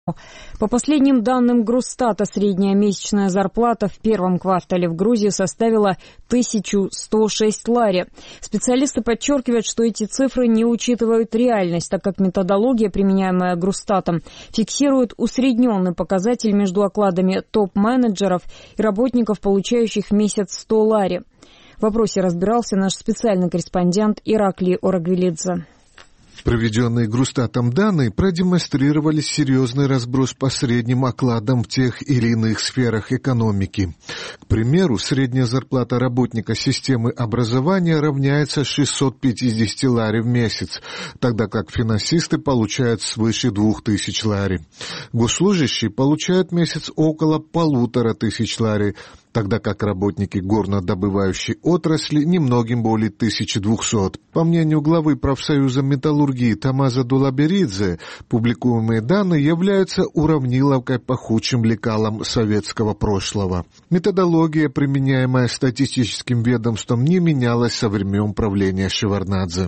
По последним данным Грустата, средняя месячная зарплата в первом квартале в Грузии составила 1106 лари. Специалисты подчеркивают, что эти цифры не учитывают реальность, так как методология, применяемая Грустатом, фиксирует усредненный показатель между окладами топ-менеджеров и работников, получающих в месяц 100 лари. В вопросе разбирался наш специальный корреспондент Ираклий Орагвелидзе. Проведенные Грустатом данные продемонстрировали серьезный разброс по средним окладам в тех или иных сферах экономики. К примеру, средняя зарплата работника системы образования равняется 650 лари в месяц, тогда как финансисты получают свыше 2000 лари. Госслужащие получают в месяц около 1500 лари, тогда как работники горнодобывающей отрасли немногим более 1200. По мнению главы профсоюза металлургии Тамаза Дулаберидзе, публикуемые данные являются уравниловкой по худшим лекалам советского прошлого. Методология, применяемая статистическим ведомством, не менялась со времен правления Шеварднадзе.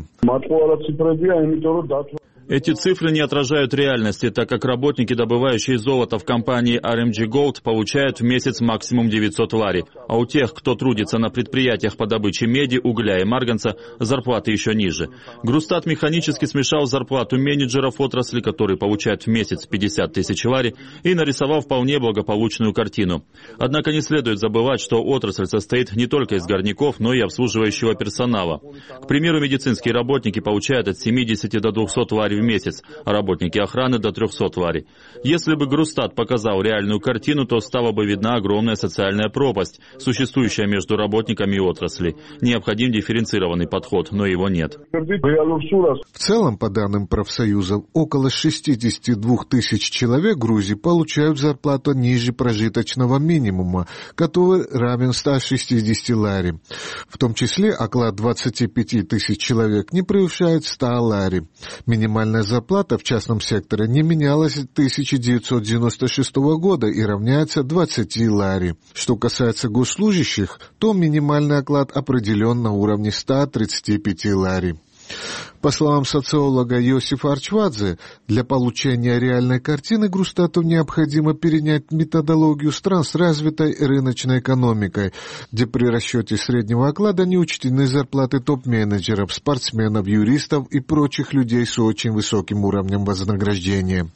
Эти цифры не отражают реальности, так как работники, добывающие золото в компании RMG Gold, получают в месяц максимум 900 лари, а у тех, кто трудится на предприятиях по добыче меди, угля и марганца, зарплаты еще ниже. Грустат механически смешал зарплату менеджеров отрасли, которые получают в месяц 50 тысяч лари, и нарисовал вполне благополучную картину. Однако не следует забывать, что отрасль состоит не только из горняков, но и обслуживающего персонала. К примеру, медицинские работники получают от 70 до 200 лари в месяц, а работники охраны до 300 лари. Если бы Грустат показал реальную картину, то стала бы видна огромная социальная пропасть, существующая между работниками и отрасли. Необходим дифференцированный подход, но его нет. В целом, по данным профсоюзов, около 62 тысяч человек в Грузии получают зарплату ниже прожиточного минимума, который равен 160 лари. В том числе оклад 25 тысяч человек не превышает 100 лари. Минимальная зарплата в частном секторе не менялась с 1996 года и равняется 20 лари. Что касается госслужащих, то минимальный оклад определен на уровне 135 лари. По словам социолога Йосифа Арчвадзе, для получения реальной картины Грустату необходимо перенять методологию стран с развитой рыночной экономикой, где при расчете среднего оклада не учтены зарплаты топ-менеджеров, спортсменов, юристов и прочих людей с очень высоким уровнем вознаграждения.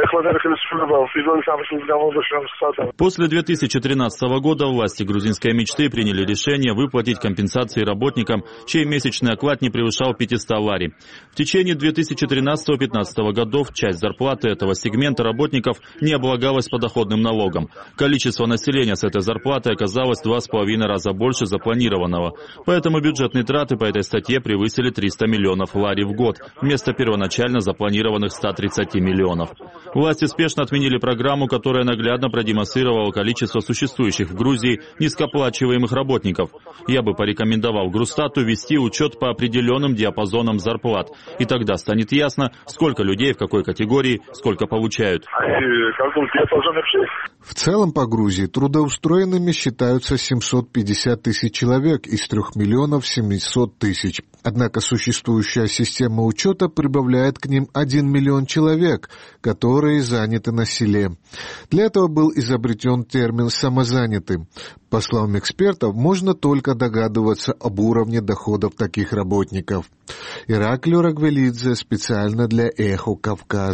После 2013 года власти грузинской мечты приняли решение выплатить компенсации работникам, чей месячный оклад не превышал 500 лари. В течение 2013-2015 годов часть зарплаты этого сегмента работников не облагалась подоходным налогом. Количество населения с этой зарплатой оказалось в 2,5 раза больше запланированного. Поэтому бюджетные траты по этой статье превысили 300 миллионов лари в год, вместо первоначально запланированных 130 миллионов. Власти спешно отменили программу, которая наглядно продемонстрировала количество существующих в Грузии низкооплачиваемых работников. Я бы порекомендовал Грустату вести учет по определенным диапазонам зарплат, и тогда станет ясно, сколько людей в какой категории сколько получают. В целом по Грузии трудоустроенными считаются 750 тысяч человек из 3 миллионов 700 тысяч. Однако существующая система учета прибавляет к ним 1 миллион человек, которые заняты на селе. Для этого был изобретен термин «самозанятым». По словам экспертов, можно только догадываться об уровне доходов таких работников. Ираклий Орагвелидзе специально для «Эхо Кавказа».